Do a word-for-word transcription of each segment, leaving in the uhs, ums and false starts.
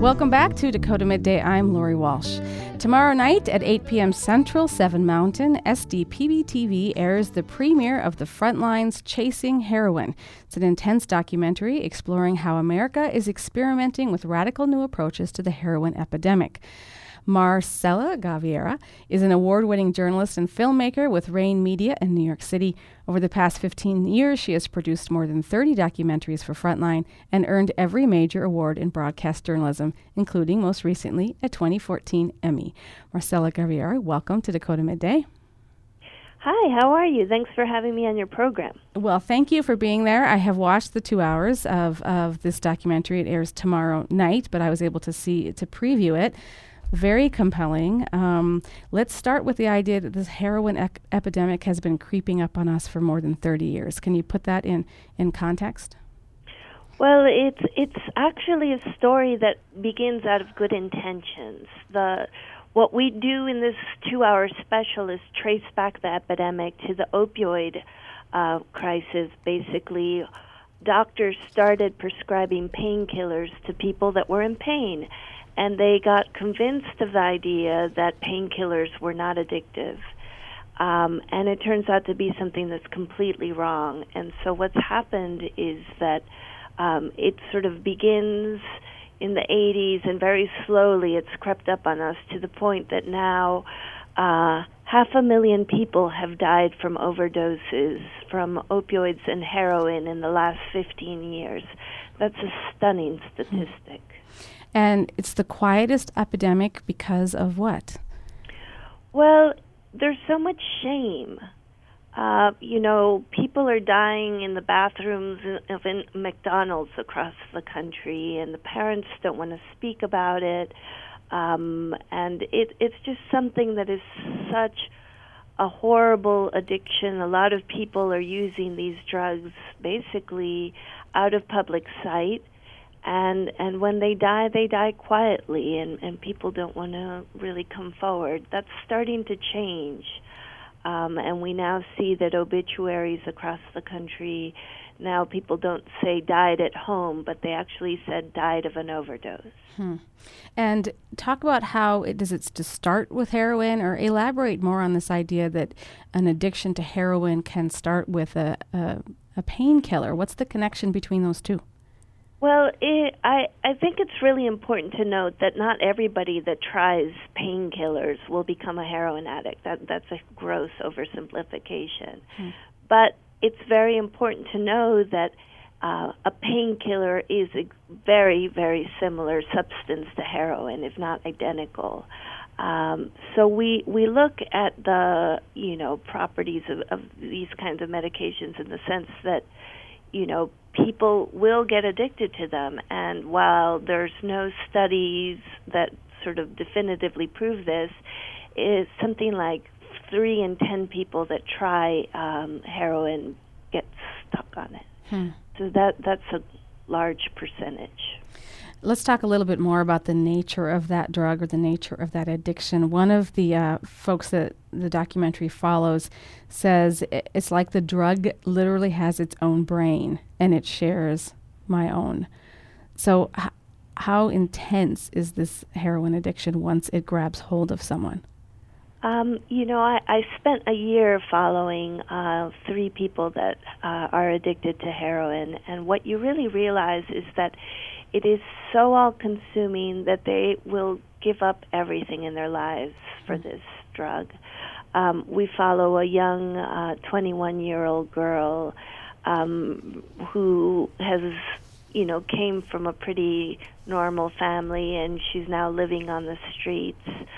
Welcome back to Dakota Midday. I'm Lori Walsh. Tomorrow night at eight p.m. Central, seven Mountain, S D P B T V airs the premiere of The Frontlines Chasing Heroin. It's an intense documentary exploring how America is experimenting with radical new approaches to the heroin epidemic. Marcela Gaviera is an award-winning journalist and filmmaker with Rain Media in New York City. Over the past fifteen years, she has produced more than thirty documentaries for Frontline and earned every major award in broadcast journalism, including most recently a twenty fourteen Emmy. Marcela Gaviera, welcome to Dakota Midday. Hi, how are you? Thanks for having me on your program. Well, thank you for being there. I have watched the two hours of, of this documentary. It airs tomorrow night, but I was able to see to preview it. Very compelling. Um, let's start with the idea that this heroin ec- epidemic has been creeping up on us for more than thirty years. Can you put that in, in context? Well, it's it's actually a story that begins out of good intentions. The what we do in this two-hour special is trace back the epidemic to the opioid uh, crisis. Basically, doctors started prescribing painkillers to people that were in pain. And they got convinced of the idea that painkillers were not addictive. Um, and it turns out to be something that's completely wrong. And so what's happened is that um, it sort of begins in the eighties, and very slowly it's crept up on us to the point that now uh, half a million people have died from overdoses from opioids and heroin in the last fifteen years. That's a stunning statistic. And it's the quietest epidemic because of what? Well, there's so much shame. Uh, you know, people are dying in the bathrooms of in McDonald's across the country, and the parents don't want to speak about it. Um, and it, it's just something that is such a horrible addiction. A lot of people are using these drugs basically out of public sight. And and when they die, they die quietly, and, and people don't want to really come forward. That's starting to change. Um, and we now see that obituaries across the country, now people don't say died at home, but they actually said died of an overdose. Hmm. And talk about how, it, does it to start with heroin, or elaborate more on this idea that an addiction to heroin can start with a, a, a painkiller. What's the connection between those two? Well, it, I, I think it's really important to note that not everybody that tries painkillers will become a heroin addict. That, that's a gross oversimplification. Hmm. But it's very important to know that uh, a painkiller is a very, very similar substance to heroin, if not identical. Um, so we we look at the, you know, properties of, of these kinds of medications in the sense that, you know, people will get addicted to them, and while there's no studies that sort of definitively prove this, is something like three in ten people that try um, heroin get stuck on it. Hmm. So that that's a large percentage. Let's talk a little bit more about the nature of that drug, or the nature of that addiction. One of the uh, folks that the documentary follows says it's like the drug literally has its own brain, and it shares my own. So h- how intense is this heroin addiction once it grabs hold of someone? Um, you know, I, I spent a year following uh, three people that uh, are addicted to heroin, and what you really realize is that it is so all-consuming that they will give up everything in their lives for this drug. Um, we follow a young uh, twenty-one-year-old girl um, who has, you know, came from a pretty normal family, and she's now living on the streets.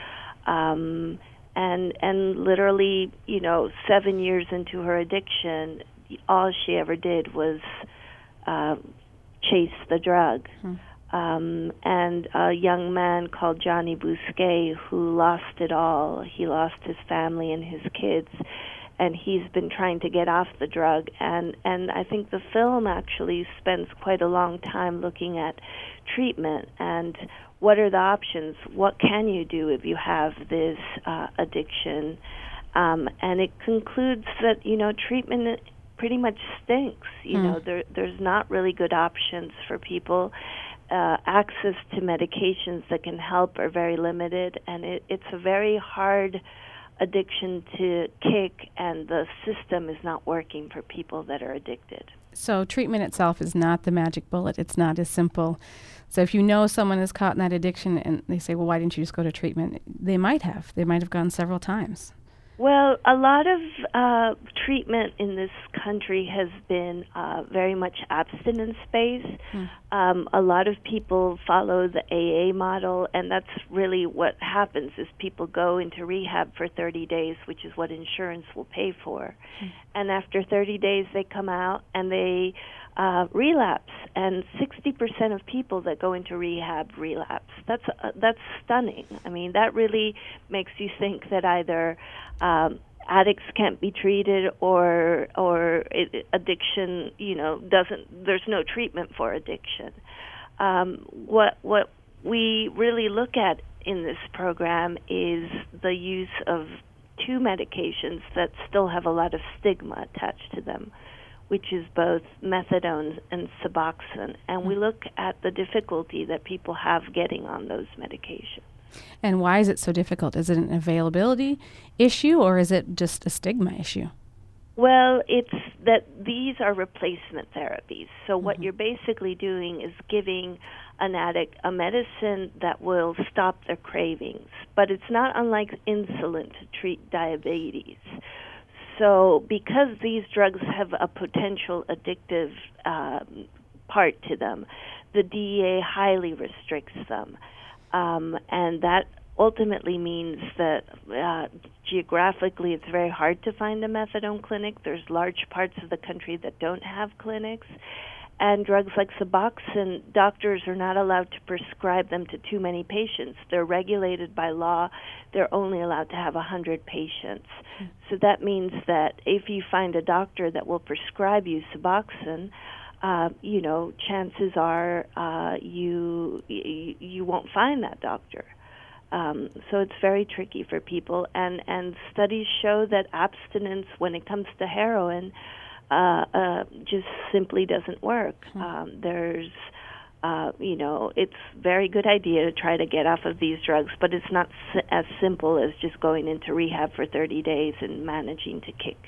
Um, and and literally, you know, seven years into her addiction, all she ever did was uh, chase the drug. Hmm. Um, and a young man called Johnny Bousquet, who lost it all. He lost his family and his kids, and he's been trying to get off the drug. And, and I think the film actually spends quite a long time looking at treatment and what are the options. What can you do if you have this uh, addiction? Um, and it concludes that, you know, treatment pretty much stinks. You mm. know, there, there's not really good options for people. uh, access to medications that can help are very limited, and it, it's a very hard addiction to kick, and the system is not working for people that are addicted. So treatment itself is not the magic bullet. It's not as simple. So if you know someone is caught in that addiction and they say, well, why didn't you just go to treatment? They might have. They might have gone several times. Well, a lot of uh, treatment in this country has been uh, very much abstinence-based. Hmm. Um, a lot of people follow the A A model, and that's really what happens is people go into rehab for thirty days, which is what insurance will pay for. Hmm. And after thirty days, they come out and they uh, relapse. And sixty percent of people that go into rehab relapse. That's uh, that's stunning. I mean, that really makes you think that either um, addicts can't be treated, or or it, addiction, you know, doesn't. There's no treatment for addiction. Um, what what we really look at in this program is the use of two medications that still have a lot of stigma attached to them, which is both methadone and Suboxone. And we look at the difficulty that people have getting on those medications. And why is it so difficult? Is it an availability issue, or is it just a stigma issue? Well, it's that these are replacement therapies. So Mm-hmm. what you're basically doing is giving an addict a medicine that will stop their cravings. But it's not unlike insulin to treat diabetes. So because these drugs have a potential addictive um, part to them, the D E A highly restricts them. Um, and that ultimately means that uh, geographically it's very hard to find a methadone clinic. There's large parts of the country that don't have clinics. And drugs like Suboxone, doctors are not allowed to prescribe them to too many patients. They're regulated by law. They're only allowed to have one hundred patients. Mm-hmm. So that means that if you find a doctor that will prescribe you Suboxone, uh, you know, chances are uh, you, you you won't find that doctor. Um, so it's very tricky for people. And, and studies show that abstinence, when it comes to heroin, Uh, uh, just simply doesn't work. Um, there's, uh, you know, it's a very good idea to try to get off of these drugs, but it's not si- as simple as just going into rehab for thirty days and managing to kick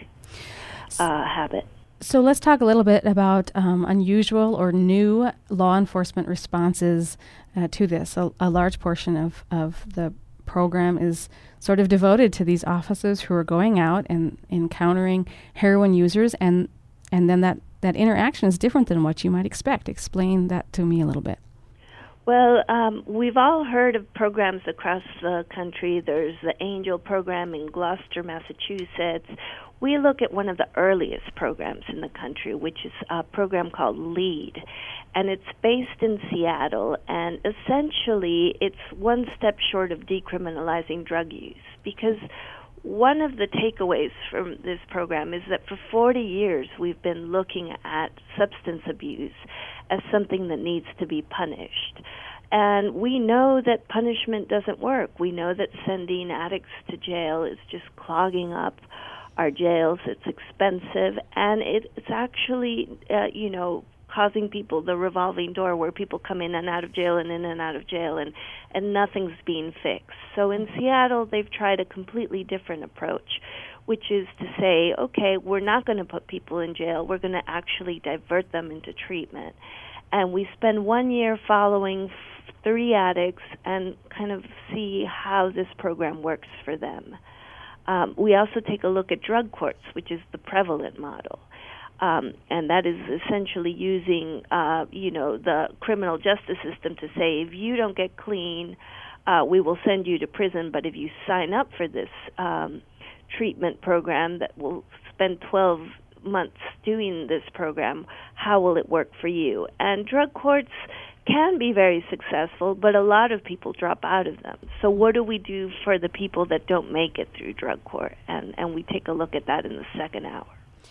uh, habit. So let's talk a little bit about um, unusual or new law enforcement responses uh, to this. A, a large portion of, of the program is sort of devoted to these officers who are going out and encountering heroin users, and and then that, that interaction is different than what you might expect. Explain that to me a little bit. Well, um, we've all heard of programs across the country. There's the Angel program in Gloucester, Massachusetts. We look at one of the earliest programs in the country, which is a program called LEAD. And it's based in Seattle, and essentially it's one step short of decriminalizing drug use, because one of the takeaways from this program is that for forty years we've been looking at substance abuse as something that needs to be punished. And we know that punishment doesn't work. We know that sending addicts to jail is just clogging up our jails. It's expensive, and it, it's actually, uh, you know, causing people the revolving door where people come in and out of jail and in and out of jail, and, and nothing's being fixed. So in Seattle, they've tried a completely different approach, which is to say, okay, we're not going to put people in jail. We're going to actually divert them into treatment. And we spend one year following three addicts and kind of see how this program works for them. Um, we also take a look at drug courts, which is the prevalent model. Um, and that is essentially using, uh, you know, the criminal justice system to say, if you don't get clean, uh, we will send you to prison. But if you sign up for this um, treatment program that will spend twelve months doing this program, how will it work for you? And drug courts can be very successful, but a lot of people drop out of them. So what do we do for the people that don't make it through drug court? And, and we take a look at that in the second hour.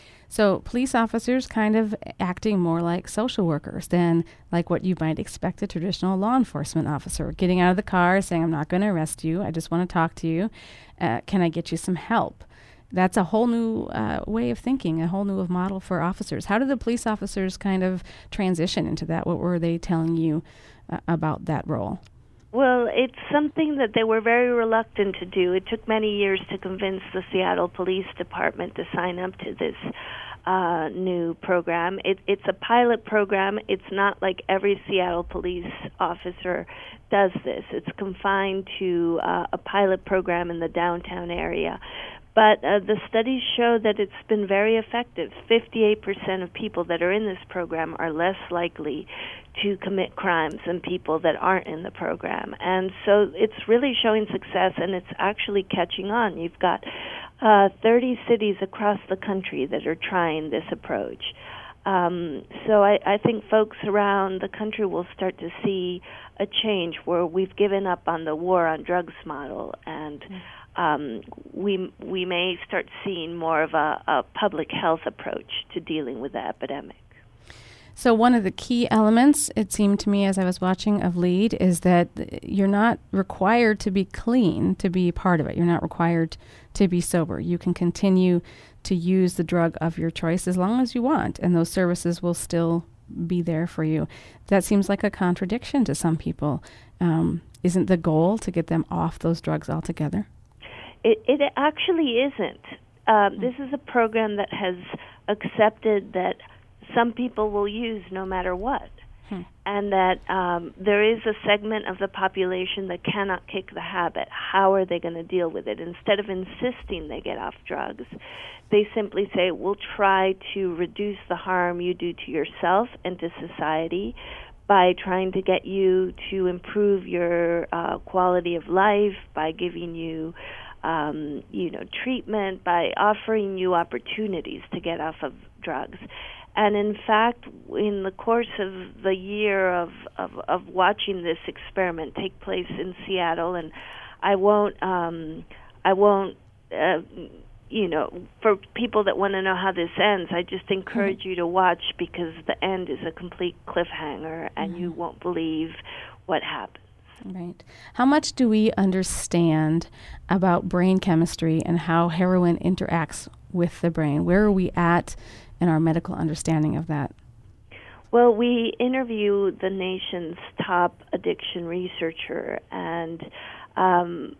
So police officers kind of acting more like social workers than like what you might expect a traditional law enforcement officer. Getting out of the car, saying, I'm not going to arrest you. I just want to talk to you. Uh, can I get you some help? that's a whole new uh, way of thinking, a whole new model for officers. How did the police officers kind of transition into that? What were they telling you uh, about that role? Well, it's something that they were very reluctant to do. It took many years to convince the Seattle Police Department to sign up to this uh, new program. It, it's a pilot program. It's not like every Seattle police officer does this. It's confined to uh, a pilot program in the downtown area. But uh, the studies show that it's been very effective. fifty-eight percent of people that are in this program are less likely to commit crimes than people that aren't in the program. And so it's really showing success, and it's actually catching on. You've got uh, thirty cities across the country that are trying this approach. Um, so I, I think folks around the country will start to see a change where we've given up on the war on drugs model, and mm. Um, we we may start seeing more of a, a public health approach to dealing with the epidemic. So one of the key elements, it seemed to me as I was watching, of LEAD is that you're not required to be clean to be part of it. You're not required to be sober. You can continue to use the drug of your choice as long as you want, and those services will still be there for you. That seems like a contradiction to some people. Um, isn't the goal to get them off those drugs altogether? It, it actually isn't. Um, this is a program that has accepted that some people will use no matter what, hmm. and that um, there is a segment of the population that cannot kick the habit. How are they going to deal with it? Instead of insisting they get off drugs, they simply say, we'll try to reduce the harm you do to yourself and to society by trying to get you to improve your uh, quality of life, by giving you Um, you know, treatment, by offering you opportunities to get off of drugs. And in fact, in the course of the year of, of, of watching this experiment take place in Seattle, and I won't, um, I won't, uh, you know, for people that want to know how this ends, I just encourage mm-hmm. you to watch, because the end is a complete cliffhanger, and mm-hmm. you won't believe what happened. Right. How much do we understand about brain chemistry and how heroin interacts with the brain? Where are we at in our medical understanding of that? Well, we interviewed the nation's top addiction researcher, and um,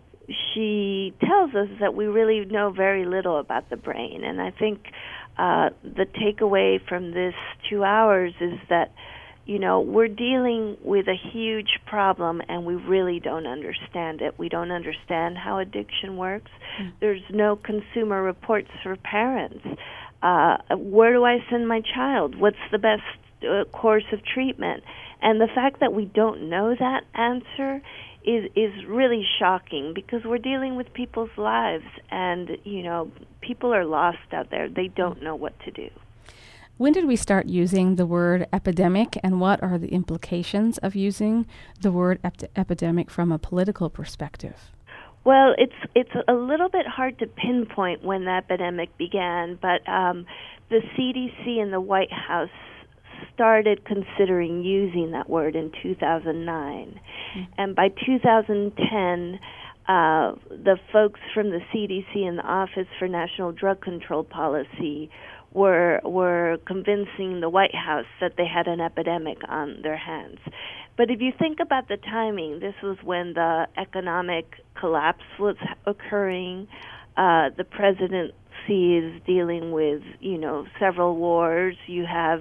she tells us that we really know very little about the brain. And I think uh, the takeaway from this two hours is that You know, we're dealing with a huge problem, and we really don't understand it. We don't understand how addiction works. Mm. There's no consumer reports for parents. Uh, where do I send my child? What's the best uh, course of treatment? And the fact that we don't know that answer is is really shocking, because we're dealing with people's lives, and, you know, people are lost out there. They don't know what to do. When did we start using the word epidemic, and what are the implications of using the word ep- epidemic from a political perspective? Well, it's it's a little bit hard to pinpoint when the epidemic began, but um, the C D C and the White House started considering using that word in two thousand nine. Mm-hmm. And by two thousand ten, uh, the folks from the C D C and the Office for National Drug Control Policy were were convincing the White House that they had an epidemic on their hands. But if you think about the timing, this was when the economic collapse was occurring. Uh, the presidency is dealing with, you know, several wars. You have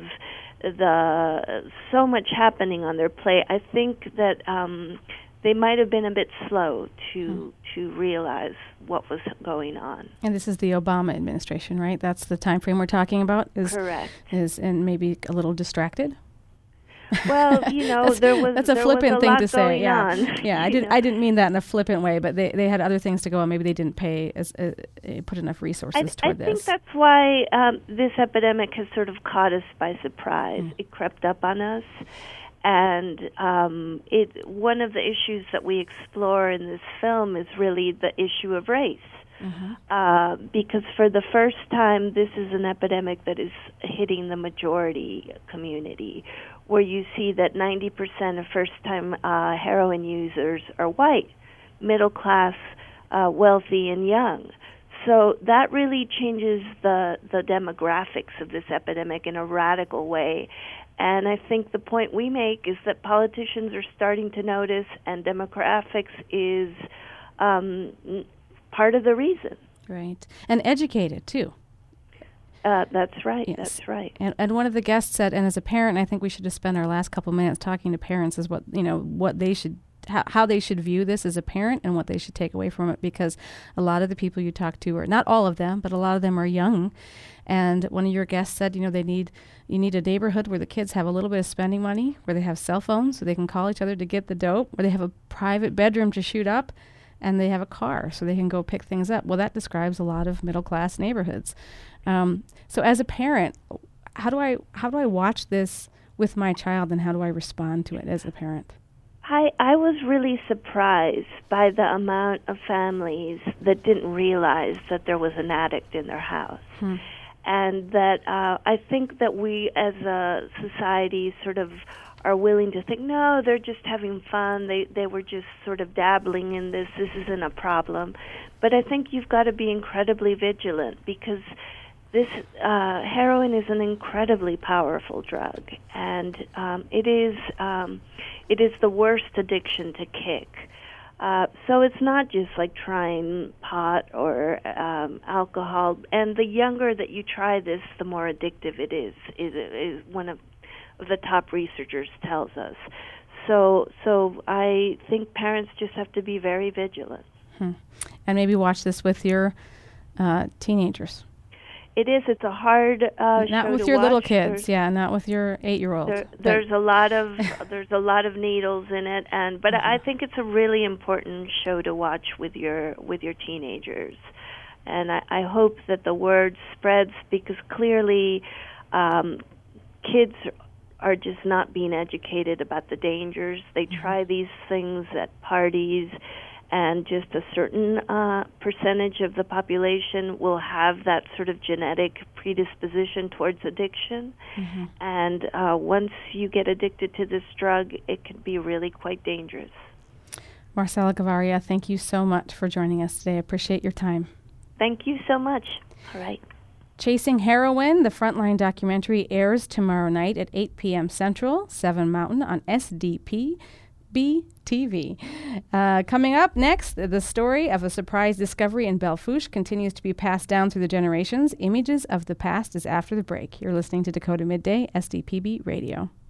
the so much happening on their plate. I think that um, they might have been a bit slow to mm. to realize what was going on. And this is the Obama administration, right? That's the time frame we're talking about? Is, Correct. Is and maybe a little distracted? Well, you know, that's, there was that's a there flippant was a thing lot to say. Yeah, on, yeah. I didn't. Know? I didn't mean that in a flippant way, but they, they had other things to go on. Maybe they didn't pay as uh, put enough resources I, toward I this. I think that's why um, this epidemic has sort of caught us by surprise. Mm. It crept up on us, and um, it one of the issues that we explore in this film is really the issue of race. Mm-hmm. Uh, because for the first time, this is an epidemic that is hitting the majority community, where you see that ninety percent of first-time uh, heroin users are white, middle class, uh, wealthy, and young. so that really changes the, the demographics of this epidemic in a radical way. And I think the point we make is that politicians are starting to notice, and demographics is um, part of the reason. Right. And educated, too. Uh, that's right. Yes. That's right. And, and one of the guests said, and as a parent, I think we should just spend our last couple minutes talking to parents is what, you know, what they should How, how they should view this as a parent and what they should take away from it, because a lot of the people you talk to are, not all of them, but a lot of them are young. And one of your guests said, you know, they need, you need a neighborhood where the kids have a little bit of spending money, where they have cell phones so they can call each other to get the dope, where they have a private bedroom to shoot up, and they have a car so they can go pick things up. Well, that describes a lot of middle-class neighborhoods. Um, so as a parent, how do I, how do I watch this with my child, and how do I respond to it as a parent? I, I was really surprised by the amount of families that didn't realize that there was an addict in their house. Hmm. And that uh, I think that we as a society sort of are willing to think, no, they're just having fun. They, they were just sort of dabbling in this. This isn't a problem. But I think you've got to be incredibly vigilant, because this uh, heroin is an incredibly powerful drug, and um, it is um, it is the worst addiction to kick. Uh, so it's not just like trying pot or um, alcohol. And the younger that you try this, the more addictive it is. Is, is one of the top researchers tells us. So so I think parents just have to be very vigilant. Hmm. And maybe watch this with your uh, teenagers. It is. It's a hard uh, not show with to your watch. little kids, there's, yeah, not with your eight-year-old. There, there's a lot of there's a lot of needles in it, and but mm-hmm. I think it's a really important show to watch with your with your teenagers, and I, I hope that the word spreads, because clearly, um, kids are just not being educated about the dangers. They mm-hmm. try these things at parties. And just a certain uh, percentage of the population will have that sort of genetic predisposition towards addiction. Mm-hmm. And uh, once you get addicted to this drug, it can be really quite dangerous. Marcela Guevaria, thank you so much for joining us today. I appreciate your time. Thank you so much. All right. Chasing Heroin, the Frontline documentary, airs tomorrow night at eight p.m. Central, seven Mountain on S D P B T V. Uh, coming up next, the story of a surprise discovery in Belle Fourche continues to be passed down through the generations. Images of the Past is after the break. You're listening to Dakota Midday, S D P B Radio.